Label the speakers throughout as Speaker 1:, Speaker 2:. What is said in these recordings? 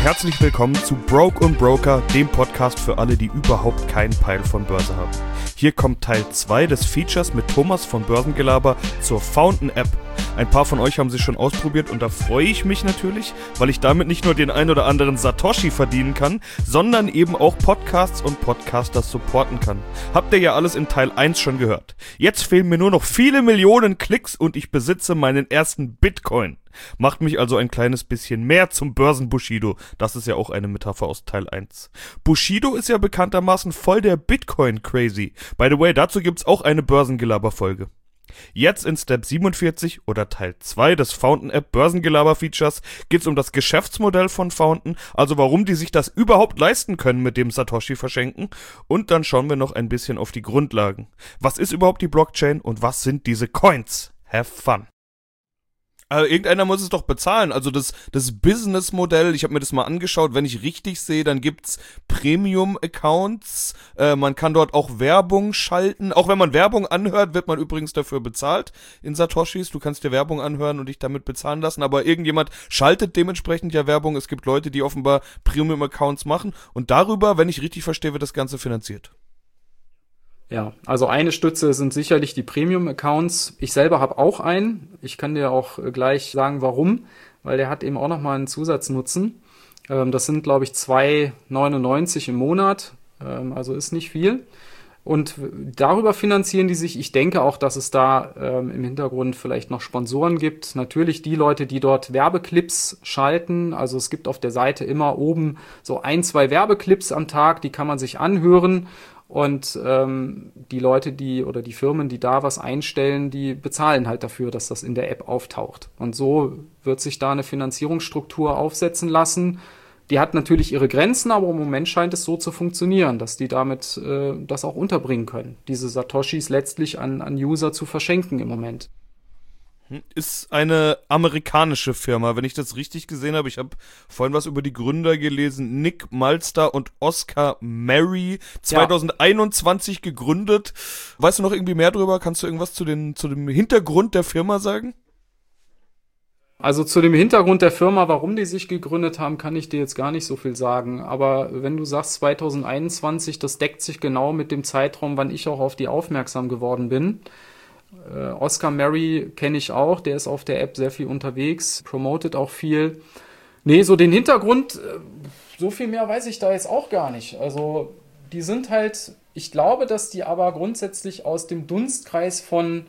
Speaker 1: herzlich willkommen zu Broke und Broker, dem Podcast für alle, die überhaupt keinen Peil von Börse haben. Hier kommt Teil 2 des Features mit Thomas von Börsengelaber zur Fountain App. Ein paar von euch haben sie schon ausprobiert und da freue ich mich natürlich, weil ich damit nicht nur den ein oder anderen Satoshi verdienen kann, sondern eben auch Podcasts und Podcasters supporten kann. Habt ihr ja alles in Teil 1 schon gehört. Jetzt fehlen mir nur noch viele Millionen Klicks und ich besitze meinen ersten Bitcoin. Macht mich also ein kleines bisschen mehr zum Börsen-Bushido. Das ist ja auch eine Metapher aus Teil 1. Bushido ist ja bekanntermaßen voll der Bitcoin-Crazy. By the way, dazu gibt's auch eine Börsengelaber-Folge. Jetzt in Step 47 oder Teil 2 des Fountain App Börsengelaber-Features geht's um das Geschäftsmodell von Fountain, also warum die sich das überhaupt leisten können mit dem Satoshi verschenken, und dann schauen wir noch ein bisschen auf die Grundlagen. Was ist überhaupt die Blockchain und was sind diese Coins? Have fun! Irgendeiner muss es doch bezahlen, also das Business-Modell, ich habe mir das mal angeschaut, wenn ich richtig sehe, dann gibt's Premium-Accounts, man kann dort auch Werbung schalten, auch wenn man Werbung anhört, wird man übrigens dafür bezahlt in Satoshis, du kannst dir Werbung anhören und dich damit bezahlen lassen, aber irgendjemand schaltet dementsprechend ja Werbung, es gibt Leute, die offenbar Premium-Accounts machen und darüber, wenn ich richtig verstehe, wird das Ganze finanziert.
Speaker 2: Ja, also eine Stütze sind sicherlich die Premium-Accounts. Ich selber habe auch einen. Ich kann dir auch gleich sagen, warum, weil der hat eben auch nochmal einen Zusatznutzen. Das sind, glaube ich, 2,99 im Monat, also ist nicht viel. Und darüber finanzieren die sich. Ich denke auch, dass es da im Hintergrund vielleicht noch Sponsoren gibt. Natürlich die Leute, die dort Werbeclips schalten. Also es gibt auf der Seite immer oben so 1-2 Werbeclips am Tag, die kann man sich anhören. Und die Leute, die Firmen, die da was einstellen, die bezahlen halt dafür, dass das in der App auftaucht. Und so wird sich da eine Finanzierungsstruktur aufsetzen lassen. Die hat natürlich ihre Grenzen, aber im Moment scheint es so zu funktionieren, dass die damit das auch unterbringen können, diese Satoshis letztlich an User zu verschenken im Moment.
Speaker 1: Ist eine amerikanische Firma, wenn ich das richtig gesehen habe. Ich habe vorhin was über die Gründer gelesen. Nick Malster und Oscar Mary, 2021 gegründet. Weißt du noch irgendwie mehr drüber? Kannst du irgendwas zu dem Hintergrund der Firma sagen?
Speaker 2: Also zu dem Hintergrund der Firma, warum die sich gegründet haben, kann ich dir jetzt gar nicht so viel sagen. Aber wenn du sagst 2021, das deckt sich genau mit dem Zeitraum, wann ich auch auf die aufmerksam geworden bin. Oscar Mary kenne ich auch, der ist auf der App sehr viel unterwegs, promotet auch viel. Nee, so den Hintergrund, so viel mehr weiß ich da jetzt auch gar nicht. Also die sind halt, ich glaube, dass die aber grundsätzlich aus dem Dunstkreis von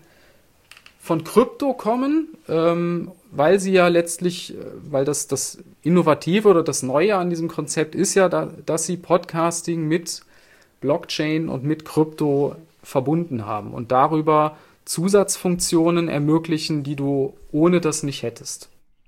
Speaker 2: Krypto kommen, weil sie ja letztlich, weil das Innovative oder das Neue an diesem Konzept ist ja, dass sie Podcasting mit Blockchain und mit Krypto verbunden haben und darüber Zusatzfunktionen ermöglichen, die du ohne das nicht hättest.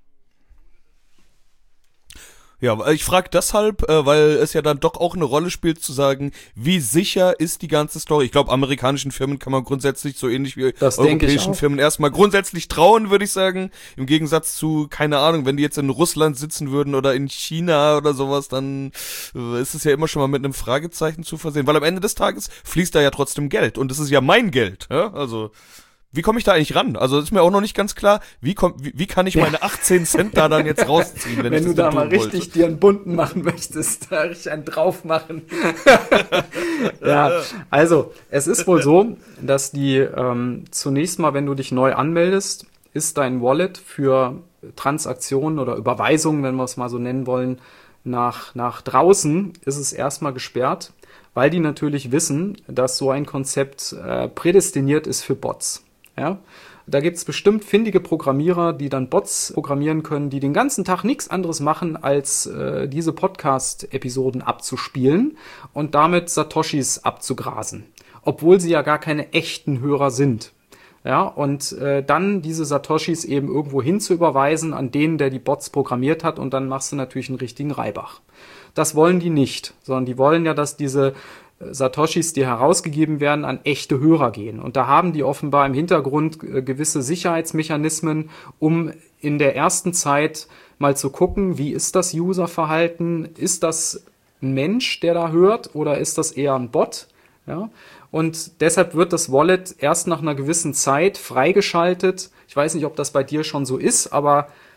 Speaker 1: Ja, ich frage deshalb, weil es ja dann doch auch eine Rolle spielt, zu sagen, wie sicher ist die ganze Story. Ich glaube, amerikanischen Firmen kann man grundsätzlich so ähnlich wie europäischen Firmen erstmal grundsätzlich trauen, würde ich sagen. Im Gegensatz zu, keine Ahnung, wenn die jetzt in Russland sitzen würden oder in China oder sowas, dann ist es ja immer schon mal mit einem Fragezeichen zu versehen. Weil am Ende des Tages fließt da ja trotzdem Geld und es ist ja mein Geld. Ja? Also wie komme ich da eigentlich ran? Also ist mir auch noch nicht ganz klar, wie kann ich meine 18 Cent da dann jetzt rausziehen, wenn ich
Speaker 2: du da mal richtig dir einen bunten machen möchtest, da richtig einen drauf machen. Ja, also es ist wohl so, dass die zunächst mal, wenn du dich neu anmeldest, ist dein Wallet für Transaktionen oder Überweisungen, wenn wir es mal so nennen wollen, nach draußen ist es erstmal gesperrt, weil die natürlich wissen, dass so ein Konzept prädestiniert ist für Bots. Ja, da gibt's bestimmt findige Programmierer, die dann Bots programmieren können, die den ganzen Tag nichts anderes machen, als diese Podcast-Episoden abzuspielen und damit Satoshis abzugrasen, obwohl sie ja gar keine echten Hörer sind. Ja, und dann diese Satoshis eben irgendwo hin zu überweisen an den, der die Bots programmiert hat, und dann machst du natürlich einen richtigen Reibach. Das wollen die nicht, sondern die wollen ja, dass diese Satoshis, die herausgegeben werden, an echte Hörer gehen. Und da haben die offenbar im Hintergrund gewisse Sicherheitsmechanismen, um in der ersten Zeit mal zu gucken, wie ist das Userverhalten? Ist das ein Mensch, der da hört, oder ist das eher ein Bot? Ja? Und deshalb wird das Wallet erst nach einer gewissen Zeit freigeschaltet. Ich weiß nicht, ob das bei dir schon so ist, aber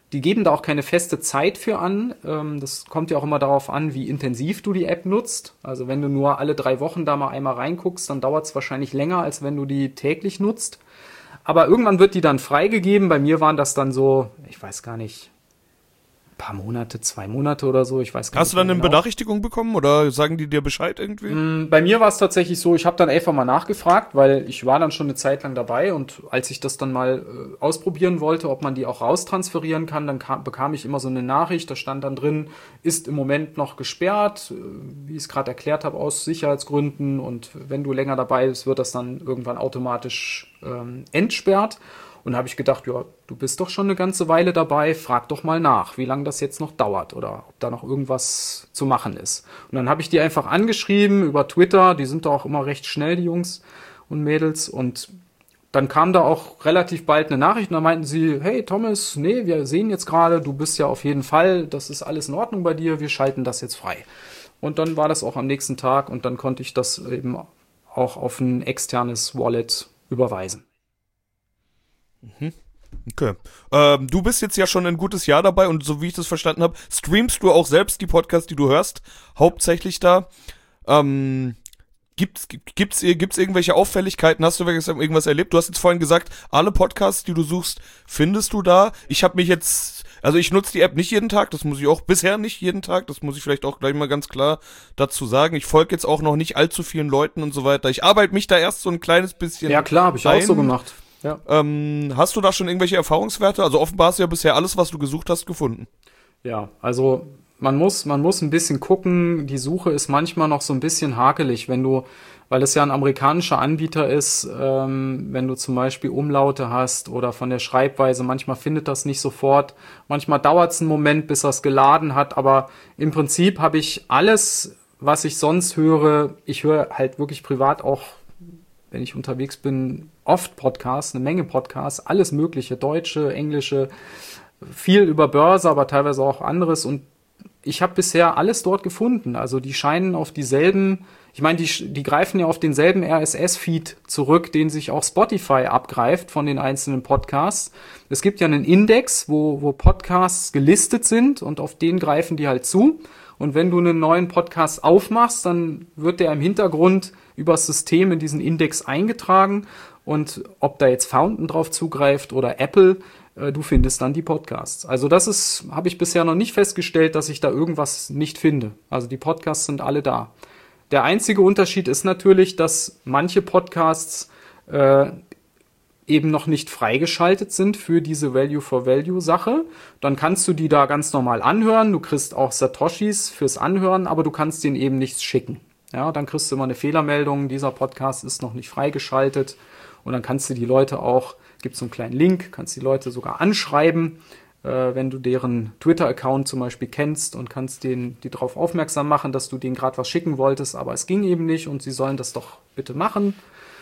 Speaker 2: Die geben da auch keine feste Zeit für an. Das kommt ja auch immer darauf an, wie intensiv du die App nutzt. Also wenn du nur alle 3 Wochen da mal einmal reinguckst, dann dauert es wahrscheinlich länger, als wenn du die täglich nutzt. Aber irgendwann wird die dann freigegeben. Bei mir waren das dann so, ich weiß gar nicht, ein paar Monate, 2 Monate oder so. Ich weiß gar nicht.
Speaker 1: Hast du dann eine Benachrichtigung bekommen oder sagen die dir Bescheid irgendwie?
Speaker 2: Bei mir war es tatsächlich so, ich habe dann einfach mal nachgefragt, weil ich war dann schon eine Zeit lang dabei und als ich das dann mal ausprobieren wollte, ob man die auch raustransferieren kann, dann bekam ich immer so eine Nachricht, da stand dann drin, ist im Moment noch gesperrt, wie ich es gerade erklärt habe, aus Sicherheitsgründen, und wenn du länger dabei bist, wird das dann irgendwann automatisch entsperrt. Und da habe ich gedacht, ja, du bist doch schon eine ganze Weile dabei, frag doch mal nach, wie lange das jetzt noch dauert oder ob da noch irgendwas zu machen ist. Und dann habe ich die einfach angeschrieben über Twitter, die sind da auch immer recht schnell, die Jungs und Mädels, und dann kam da auch relativ bald eine Nachricht und da meinten sie, hey Thomas, nee, wir sehen jetzt gerade, du bist ja auf jeden Fall, das ist alles in Ordnung bei dir, wir schalten das jetzt frei. Und dann war das auch am nächsten Tag und dann konnte ich das eben auch auf ein externes Wallet überweisen.
Speaker 1: Okay. Du bist jetzt ja schon ein gutes Jahr dabei und so wie ich das verstanden habe, streamst du auch selbst die Podcasts, die du hörst, hauptsächlich da. Gibt's irgendwelche Auffälligkeiten? Hast du irgendwas erlebt? Du hast jetzt vorhin gesagt, alle Podcasts, die du suchst, findest du da. Ich nutze die App nicht jeden Tag, das muss ich auch bisher nicht jeden Tag, das muss ich vielleicht auch gleich mal ganz klar dazu sagen. Ich folge jetzt auch noch nicht allzu vielen Leuten und so weiter. Ich arbeite mich da erst so ein kleines bisschen.
Speaker 2: Ja klar, habe ich auch so gemacht. Ja.
Speaker 1: Hast du da schon irgendwelche Erfahrungswerte? Also offenbar hast du ja bisher alles, was du gesucht hast, gefunden.
Speaker 2: Ja, also man muss ein bisschen gucken. Die Suche ist manchmal noch so ein bisschen hakelig, weil es ja ein amerikanischer Anbieter ist, wenn du zum Beispiel Umlaute hast oder von der Schreibweise, manchmal findet das nicht sofort. Manchmal dauert es einen Moment, bis er es geladen hat, aber im Prinzip habe ich alles, was ich sonst höre, ich höre halt wirklich privat auch, wenn ich unterwegs bin, oft Podcasts, eine Menge Podcasts, alles mögliche, deutsche, englische, viel über Börse, aber teilweise auch anderes, und ich habe bisher alles dort gefunden. Also die scheinen auf dieselben, ich meine, die greifen ja auf denselben RSS-Feed zurück, den sich auch Spotify abgreift von den einzelnen Podcasts. Es gibt ja einen Index, wo Podcasts gelistet sind und auf den greifen die halt zu. Und wenn du einen neuen Podcast aufmachst, dann wird der im Hintergrund über das System in diesen Index eingetragen, und ob da jetzt Fountain drauf zugreift oder Apple, du findest dann die Podcasts. Also das habe ich bisher noch nicht festgestellt, dass ich da irgendwas nicht finde. Also die Podcasts sind alle da. Der einzige Unterschied ist natürlich, dass manche Podcasts eben noch nicht freigeschaltet sind für diese Value-for-Value-Sache. Dann kannst du die da ganz normal anhören. Du kriegst auch Satoshis fürs Anhören, aber du kannst denen eben nichts schicken. Ja, dann kriegst du immer eine Fehlermeldung, dieser Podcast ist noch nicht freigeschaltet. Und dann kannst du die Leute auch, gibt es so einen kleinen Link, kannst die Leute sogar anschreiben, wenn du deren Twitter-Account zum Beispiel kennst, und kannst die darauf aufmerksam machen, dass du denen gerade was schicken wolltest, aber es ging eben nicht und sie sollen das doch bitte machen.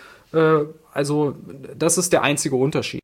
Speaker 2: Also das ist der einzige Unterschied.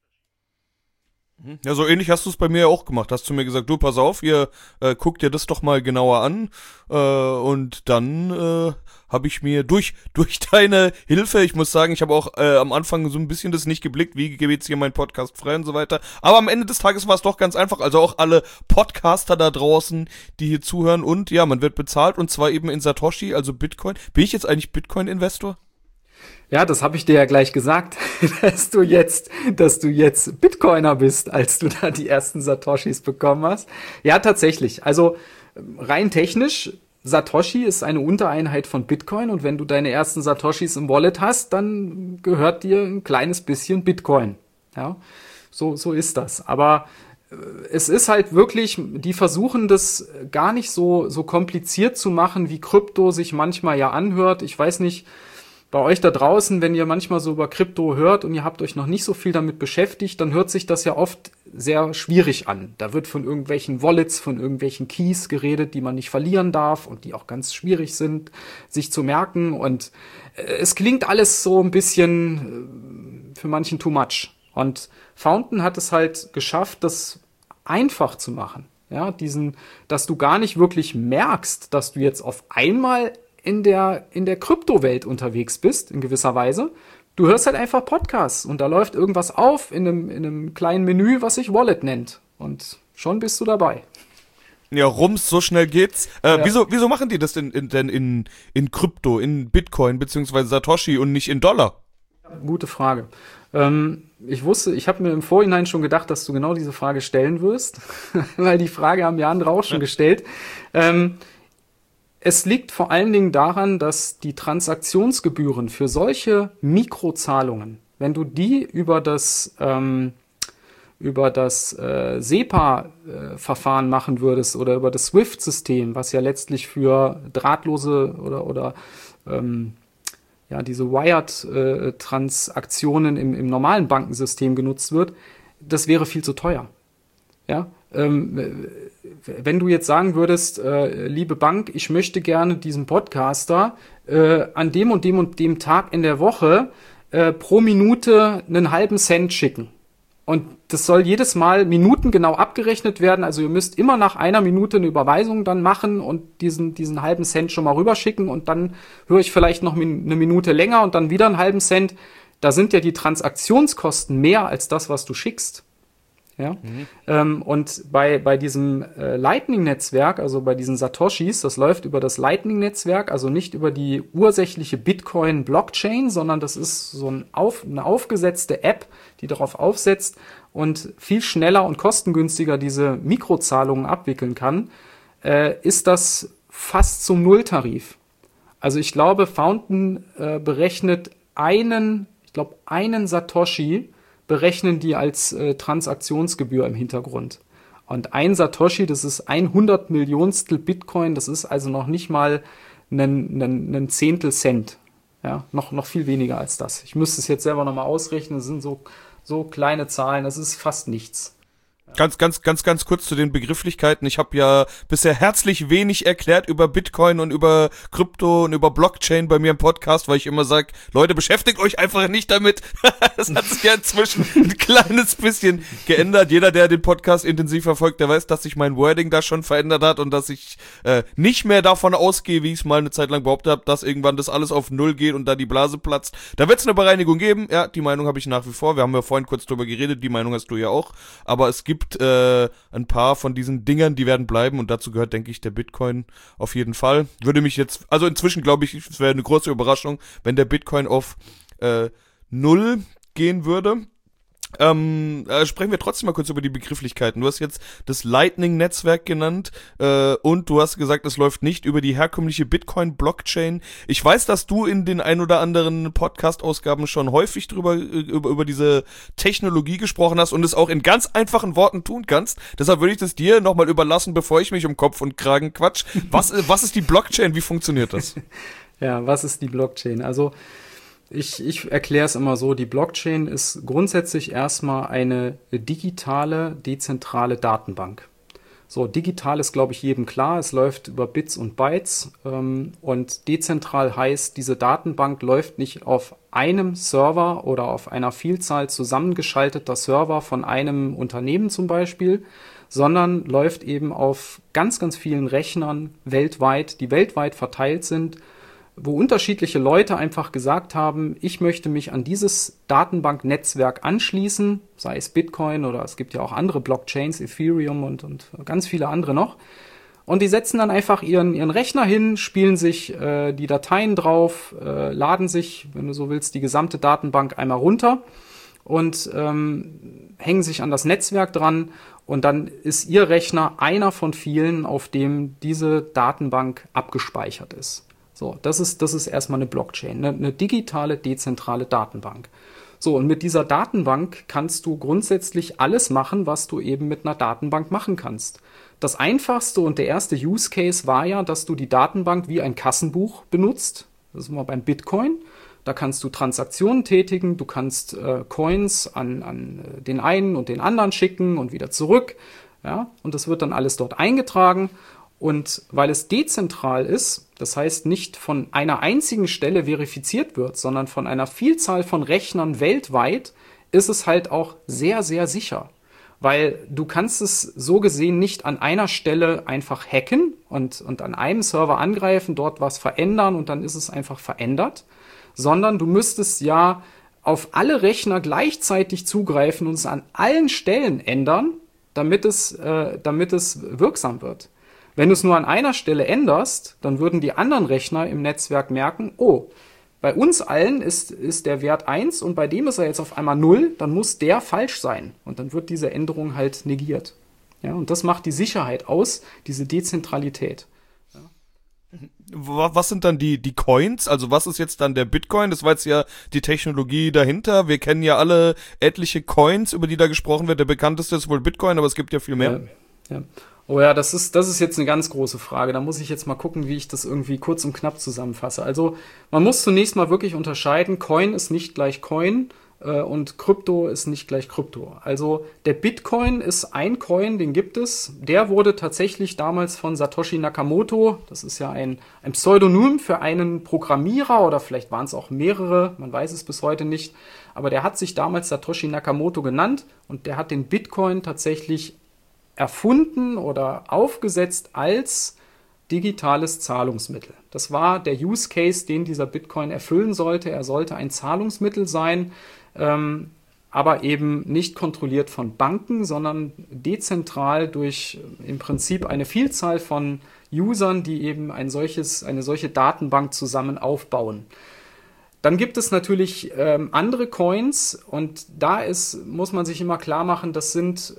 Speaker 1: Ja, so ähnlich hast du es bei mir auch gemacht. Hast du mir gesagt, du, pass auf, guck dir das doch mal genauer an. Und dann habe ich mir durch deine Hilfe, ich muss sagen, ich habe auch am Anfang so ein bisschen das nicht geblickt, wie gebe jetzt hier meinen Podcast frei und so weiter. Aber am Ende des Tages war es doch ganz einfach. Also auch alle Podcaster da draußen, die hier zuhören, und ja, man wird bezahlt, und zwar eben in Satoshi, also Bitcoin. Bin ich jetzt eigentlich Bitcoin-Investor?
Speaker 2: Ja, das habe ich dir ja gleich gesagt, dass du jetzt Bitcoiner bist, als du da die ersten Satoshis bekommen hast. Ja, tatsächlich. Also rein technisch, Satoshi ist eine Untereinheit von Bitcoin, und wenn du deine ersten Satoshis im Wallet hast, dann gehört dir ein kleines bisschen Bitcoin. Ja, so ist das. Aber es ist halt wirklich, die versuchen das gar nicht so kompliziert zu machen, wie Krypto sich manchmal ja anhört. Ich weiß nicht, bei euch da draußen, wenn ihr manchmal so über Krypto hört und ihr habt euch noch nicht so viel damit beschäftigt, dann hört sich das ja oft sehr schwierig an. Da wird von irgendwelchen Wallets, von irgendwelchen Keys geredet, die man nicht verlieren darf und die auch ganz schwierig sind, sich zu merken. Und es klingt alles so ein bisschen für manchen too much. Und Fountain hat es halt geschafft, das einfach zu machen. Ja, dass du gar nicht wirklich merkst, dass du jetzt auf einmal in der Kryptowelt unterwegs bist, in gewisser Weise. Du hörst halt einfach Podcasts und da läuft irgendwas auf in einem kleinen Menü, was sich Wallet nennt. Und schon bist du dabei.
Speaker 1: Ja, rums, so schnell geht's. Wieso machen die das denn in Krypto, in Bitcoin beziehungsweise Satoshi und nicht in Dollar?
Speaker 2: Gute Frage. Ich habe mir im Vorhinein schon gedacht, dass du genau diese Frage stellen wirst, weil die Frage haben ja andere auch schon gestellt. Es liegt vor allen Dingen daran, dass die Transaktionsgebühren für solche Mikrozahlungen, wenn du die über das SEPA-Verfahren machen würdest oder über das SWIFT-System, was ja letztlich für drahtlose oder diese Wired-Transaktionen im normalen Bankensystem genutzt wird, das wäre viel zu teuer. Ja? Wenn du jetzt sagen würdest, liebe Bank, ich möchte gerne diesem Podcaster an dem und dem Tag in der Woche pro Minute einen halben Cent schicken. Und das soll jedes Mal minutengenau abgerechnet werden. Also ihr müsst immer nach einer Minute eine Überweisung dann machen und diesen halben Cent schon mal rüberschicken und dann höre ich vielleicht noch eine Minute länger und dann wieder einen halben Cent. Da sind ja die Transaktionskosten mehr als das, was du schickst. Ja? Und bei diesem Lightning-Netzwerk, also bei diesen Satoshis, das läuft über das Lightning-Netzwerk, also nicht über die ursächliche Bitcoin-Blockchain, sondern das ist so eine aufgesetzte App, die darauf aufsetzt und viel schneller und kostengünstiger diese Mikrozahlungen abwickeln kann, ist das fast zum Nulltarif. Also ich glaube, Fountain berechnet einen Satoshi, berechnen die als Transaktionsgebühr im Hintergrund. Und ein Satoshi, das ist 100 Millionstel Bitcoin, das ist also noch nicht mal ein Zehntel Cent. Ja, noch viel weniger als das. Ich müsste es jetzt selber nochmal ausrechnen, das sind so kleine Zahlen, das ist fast nichts.
Speaker 1: Ganz kurz zu den Begrifflichkeiten. Ich habe ja bisher herzlich wenig erklärt über Bitcoin und über Krypto und über Blockchain bei mir im Podcast, weil ich immer sage, Leute, beschäftigt euch einfach nicht damit. Das hat sich ja inzwischen ein kleines bisschen geändert. Jeder, der den Podcast intensiv verfolgt, der weiß, dass sich mein Wording da schon verändert hat und dass ich nicht mehr davon ausgehe, wie ich es mal eine Zeit lang behauptet habe, dass irgendwann das alles auf Null geht und da die Blase platzt. Da wird es eine Bereinigung geben. Ja, die Meinung habe ich nach wie vor. Wir haben ja vorhin kurz drüber geredet, die Meinung hast du ja auch. Aber es gibt ein paar von diesen Dingern, die werden bleiben und dazu gehört, denke ich, der Bitcoin auf jeden Fall. Würde mich jetzt, also inzwischen glaube ich, es wäre eine große Überraschung, wenn der Bitcoin auf 0 gehen würde. Sprechen wir trotzdem mal kurz über die Begrifflichkeiten. Du hast jetzt das Lightning-Netzwerk genannt und du hast gesagt, es läuft nicht über die herkömmliche Bitcoin-Blockchain. Ich weiß, dass du in den ein oder anderen Podcast-Ausgaben schon häufig über diese Technologie gesprochen hast und es auch in ganz einfachen Worten tun kannst. Deshalb würde ich das dir nochmal überlassen, bevor ich mich um Kopf und Kragen quatsch. Was ist die Blockchain? Wie funktioniert das?
Speaker 2: Ja, was ist die Blockchain? Also ich erkläre es immer so, die Blockchain ist grundsätzlich erstmal eine digitale, dezentrale Datenbank. So, digital ist, glaube ich, jedem klar, es läuft über Bits und Bytes und dezentral heißt, diese Datenbank läuft nicht auf einem Server oder auf einer Vielzahl zusammengeschalteter Server von einem Unternehmen zum Beispiel, sondern läuft eben auf ganz, ganz vielen Rechnern weltweit, die weltweit verteilt sind, wo unterschiedliche Leute einfach gesagt haben, ich möchte mich an dieses Datenbanknetzwerk anschließen, sei es Bitcoin oder es gibt ja auch andere Blockchains, Ethereum und ganz viele andere noch. Und die setzen dann einfach ihren Rechner hin, spielen sich die Dateien drauf, laden sich, wenn du so willst, die gesamte Datenbank einmal runter und hängen sich an das Netzwerk dran. Und dann ist ihr Rechner einer von vielen, auf dem diese Datenbank abgespeichert ist. So, das ist erstmal eine Blockchain, eine digitale, dezentrale Datenbank. So, und mit dieser Datenbank kannst du grundsätzlich alles machen, was du eben mit einer Datenbank machen kannst. Das einfachste und der erste Use Case war ja, dass du die Datenbank wie ein Kassenbuch benutzt. Das ist mal beim Bitcoin. Da kannst du Transaktionen tätigen, du kannst Coins an den einen und den anderen schicken und wieder zurück. Ja, und das wird dann alles dort eingetragen. Und weil es dezentral ist, das heißt nicht von einer einzigen Stelle verifiziert wird, sondern von einer Vielzahl von Rechnern weltweit, ist es halt auch sehr, sehr sicher. Weil du kannst es so gesehen nicht an einer Stelle einfach hacken und an einem Server angreifen, dort was verändern und dann ist es einfach verändert, sondern du müsstest ja auf alle Rechner gleichzeitig zugreifen und es an allen Stellen ändern, damit es wirksam wird. Wenn du es nur an einer Stelle änderst, dann würden die anderen Rechner im Netzwerk merken, oh, bei uns allen ist der Wert 1 und bei dem ist er jetzt auf einmal 0, dann muss der falsch sein. Und dann wird diese Änderung halt negiert. Ja, und das macht die Sicherheit aus, diese Dezentralität.
Speaker 1: Was sind dann die Coins? Also was ist jetzt dann der Bitcoin? Das war jetzt ja die Technologie dahinter. Wir kennen ja alle etliche Coins, über die da gesprochen wird. Der bekannteste ist wohl Bitcoin, aber es gibt ja viel mehr.
Speaker 2: Ja. Oh ja, das ist jetzt eine ganz große Frage. Da muss ich jetzt mal gucken, wie ich das irgendwie kurz und knapp zusammenfasse. Also man muss zunächst mal wirklich unterscheiden, Coin ist nicht gleich Coin und Krypto ist nicht gleich Krypto. Also der Bitcoin ist ein Coin, den gibt es. Der wurde tatsächlich damals von Satoshi Nakamoto, das ist ja ein Pseudonym für einen Programmierer oder vielleicht waren es auch mehrere, man weiß es bis heute nicht. Aber der hat sich damals Satoshi Nakamoto genannt und der hat den Bitcoin tatsächlich erfunden oder aufgesetzt als digitales Zahlungsmittel. Das war der Use Case, den dieser Bitcoin erfüllen sollte. Er sollte ein Zahlungsmittel sein, aber eben nicht kontrolliert von Banken, sondern dezentral durch im Prinzip eine Vielzahl von Usern, die eben eine solche Datenbank zusammen aufbauen. Dann gibt es natürlich andere Coins und muss man sich immer klar machen, das sind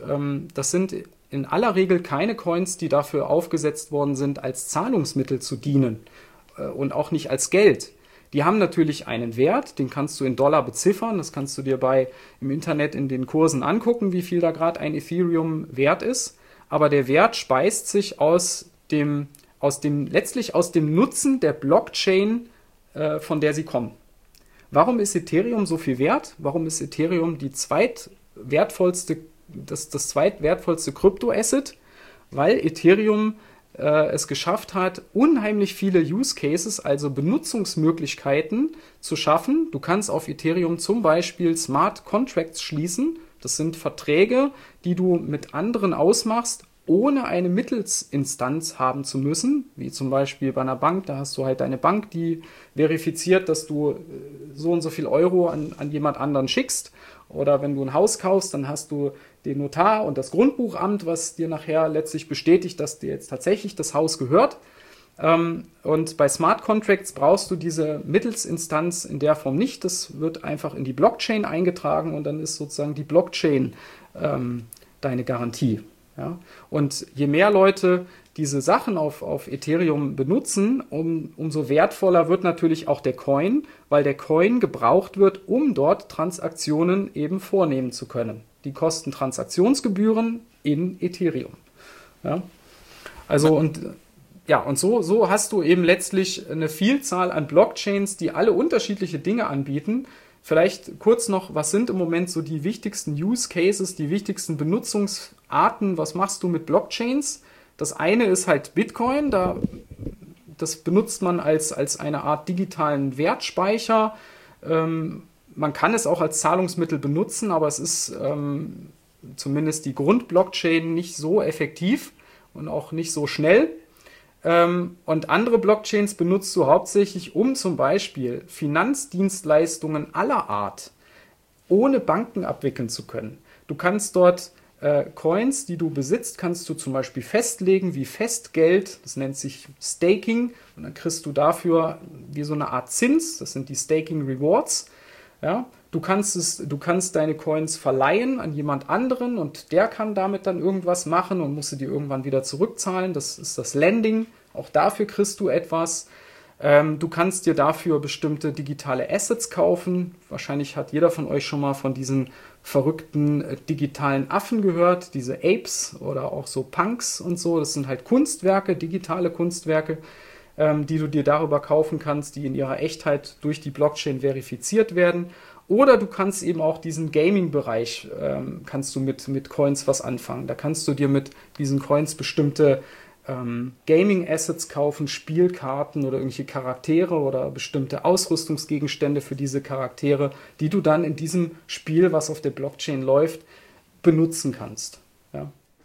Speaker 2: in aller Regel keine Coins, die dafür aufgesetzt worden sind, als Zahlungsmittel zu dienen und auch nicht als Geld. Die haben natürlich einen Wert, den kannst du in Dollar beziffern, das kannst du dir im Internet in den Kursen angucken, wie viel da gerade ein Ethereum wert ist, aber der Wert speist sich letztlich aus dem Nutzen der Blockchain, von der sie kommen. Warum ist Ethereum so viel wert? Warum ist Ethereum das zweitwertvollste Kryptoasset? Weil Ethereum es geschafft hat, unheimlich viele Use Cases, also Benutzungsmöglichkeiten zu schaffen. Du kannst auf Ethereum zum Beispiel Smart Contracts schließen. Das sind Verträge, die du mit anderen ausmachst, ohne eine Mittelsinstanz haben zu müssen, wie zum Beispiel bei einer Bank. Da hast du halt eine Bank, die verifiziert, dass du so und so viel Euro an jemand anderen schickst. Oder wenn du ein Haus kaufst, dann hast du den Notar und das Grundbuchamt, was dir nachher letztlich bestätigt, dass dir jetzt tatsächlich das Haus gehört. Und bei Smart Contracts brauchst du diese Mittelsinstanz in der Form nicht. Das wird einfach in die Blockchain eingetragen und dann ist sozusagen die Blockchain deine Garantie. Ja? Und je mehr Leute diese Sachen auf Ethereum benutzen, umso wertvoller wird natürlich auch der Coin, weil der Coin gebraucht wird, um dort Transaktionen eben vornehmen zu können. Die kosten Transaktionsgebühren in Ethereum. Ja? Also und so hast du eben letztlich eine Vielzahl an Blockchains, die alle unterschiedliche Dinge anbieten. Vielleicht kurz noch, was sind im Moment so die wichtigsten Use Cases, die wichtigsten Benutzungsarten? Was machst du mit Blockchains? Das eine ist halt Bitcoin, das benutzt man als eine Art digitalen Wertspeicher. Man kann es auch als Zahlungsmittel benutzen, aber es ist zumindest die Grundblockchain nicht so effektiv und auch nicht so schnell. Und andere Blockchains benutzt du hauptsächlich, um zum Beispiel Finanzdienstleistungen aller Art ohne Banken abwickeln zu können. Du kannst dort Coins, die du besitzt, kannst du zum Beispiel festlegen wie Festgeld. Das nennt sich Staking. Und dann kriegst du dafür wie so eine Art Zins. Das sind die Staking Rewards. Ja? Du kannst deine Coins verleihen an jemand anderen und der kann damit dann irgendwas machen und musst sie dir irgendwann wieder zurückzahlen. Das ist das Lending. Auch dafür kriegst du etwas. Du kannst dir dafür bestimmte digitale Assets kaufen. Wahrscheinlich hat jeder von euch schon mal von diesen verrückten digitalen Affen gehört, diese Apes oder auch so Punks und so. Das sind halt Kunstwerke, digitale Kunstwerke, die du dir darüber kaufen kannst, die in ihrer Echtheit durch die Blockchain verifiziert werden. Oder du kannst eben auch diesen Gaming-Bereich, kannst du mit Coins was anfangen. Da kannst du dir mit diesen Coins bestimmte Gaming-Assets kaufen, Spielkarten oder irgendwelche Charaktere oder bestimmte Ausrüstungsgegenstände für diese Charaktere, die du dann in diesem Spiel, was auf der Blockchain läuft, benutzen kannst. Ja.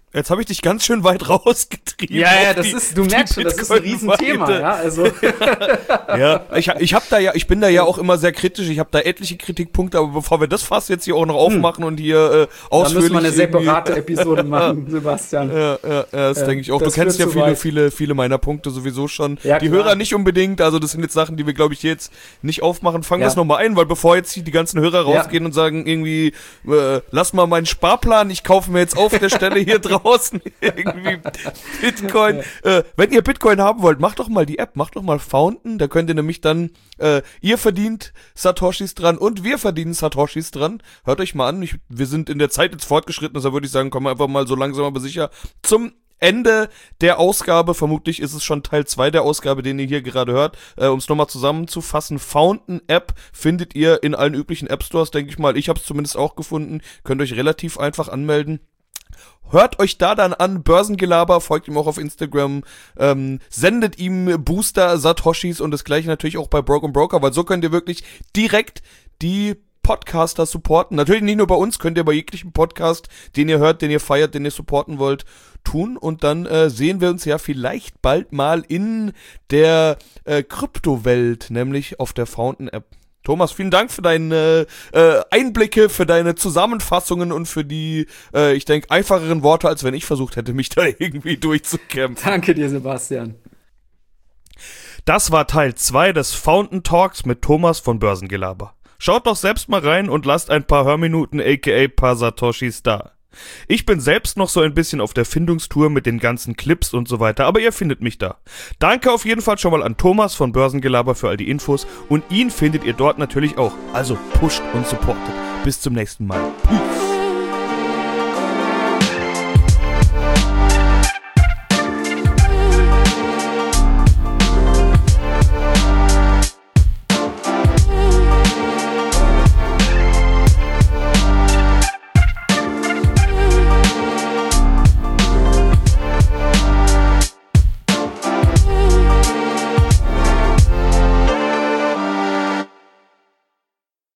Speaker 1: Jetzt habe ich dich ganz schön weit rausgetrieben.
Speaker 2: Ja, du merkst schon, das ist ein Riesenthema, ja, also.
Speaker 1: Ja, ich bin da ja auch immer sehr kritisch, ich habe da etliche Kritikpunkte, aber bevor wir das Fass jetzt hier auch noch aufmachen und hier ausführlich. Da müssen wir
Speaker 2: eine separate Episode machen, Sebastian.
Speaker 1: Ja, das denke ich auch. Du kennst ja viele meiner Punkte sowieso schon. Ja, die Hörer nicht unbedingt, also das sind jetzt Sachen, die wir, glaube ich, jetzt nicht aufmachen. Fangen wir es nochmal ein, weil bevor jetzt hier die ganzen Hörer rausgehen und sagen irgendwie, lass mal meinen Sparplan, ich kaufe mir jetzt auf der Stelle hier draußen irgendwie Bitcoin. Wenn ihr Bitcoin haben wollt, macht doch mal die App, macht doch mal Fountain, da könnt ihr nämlich dann, ihr verdient Satoshis dran und wir verdienen Satoshis dran. Hört euch mal an, wir sind in der Zeit jetzt fortgeschritten, deshalb würde ich sagen, kommen wir einfach mal so langsam aber sicher zum Ende der Ausgabe. Vermutlich ist es schon Teil 2 der Ausgabe, den ihr hier gerade hört. Um es nochmal zusammenzufassen, Fountain App findet ihr in allen üblichen App Stores, denke ich mal. Ich habe es zumindest auch gefunden. Könnt euch relativ einfach anmelden. Hört euch da dann an, Börsengelaber, folgt ihm auch auf Instagram, sendet ihm Booster, Satoshis und das gleiche natürlich auch bei Broke & Broker, weil so könnt ihr wirklich direkt die Podcaster supporten. Natürlich nicht nur bei uns, könnt ihr bei jeglichem Podcast, den ihr hört, den ihr feiert, den ihr supporten wollt, tun. Und dann sehen wir uns ja vielleicht bald mal in der Kryptowelt, nämlich auf der Fountain-App. Thomas, vielen Dank für deine Einblicke, für deine Zusammenfassungen und für die, ich denke, einfacheren Worte, als wenn ich versucht hätte, mich da irgendwie durchzukämpfen.
Speaker 2: Danke dir, Sebastian.
Speaker 1: Das war Teil 2 des Fountain Talks mit Thomas von Börsengelaber. Schaut doch selbst mal rein und lasst ein paar Hörminuten aka paar Satoshis da. Ich bin selbst noch so ein bisschen auf der Findungstour mit den ganzen Clips und so weiter, aber ihr findet mich da. Danke auf jeden Fall schon mal an Thomas von Börsengelaber für all die Infos und ihn findet ihr dort natürlich auch. Also pusht und supportet. Bis zum nächsten Mal. Peace.